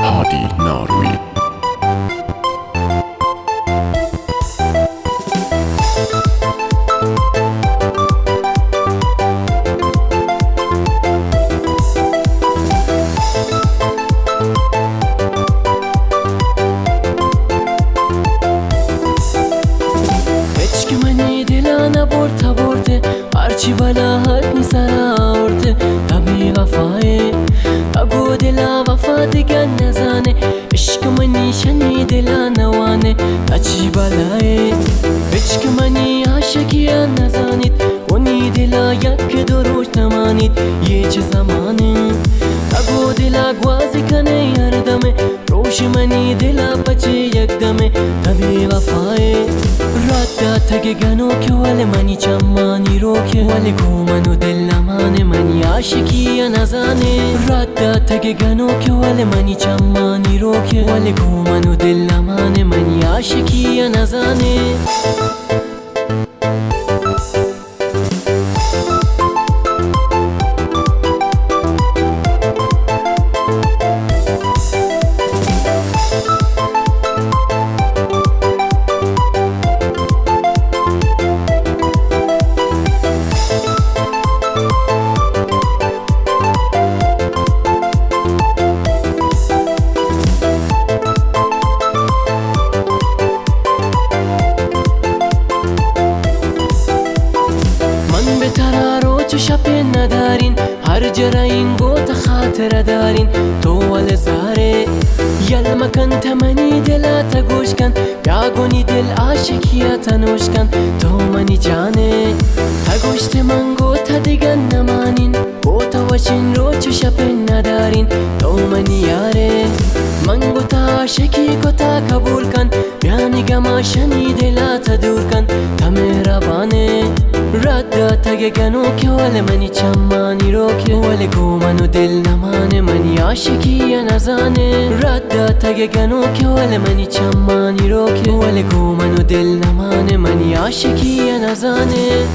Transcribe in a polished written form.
هادی ناروی. برده هرچی بلا حد سر آورده تبی وفایه اگو دلا وفا دیگر نزانه عشق منی شنی دلا نوانه تچی بلایه عشق منی عاشقی نزانید ونی دلا یک دروش نمانید یه چه زمانه اگو دلا گوازی کنه هر دمه روش منی دلا بچه یک دمه تبی وفایه راتا تگه گنو که ولی منی چمانی رو که ولی کو منو دل نمانه منی عاشقی نزانه راتا تگه گنو که ولی منی چمانی رو که ولی کو منو دل نمانه منی عاشقی نزانه شب ندارین هر جرا این گوت خاطر دارین تو ول زاره یل مکن تمنی دلات گوش کن بیاگونی دل عاشقیت نوش کن تو منی جانه تا گوشت من گوت دیگر نمانین گوت وشین رو چه شب ندارین تو منی یاره من گوت عاشقی گوتا قبول کن بیانی گما شنی دلات دور کن تا مهربانه رادا تگه گنو که ولی منی چمانی رو که ولی کو منو دل نمانه منی عاشقی نزانه رادا تگه گنو که ولی منی چمانی رو که ولی کو منو دل نمانه منی عاشقی نزانه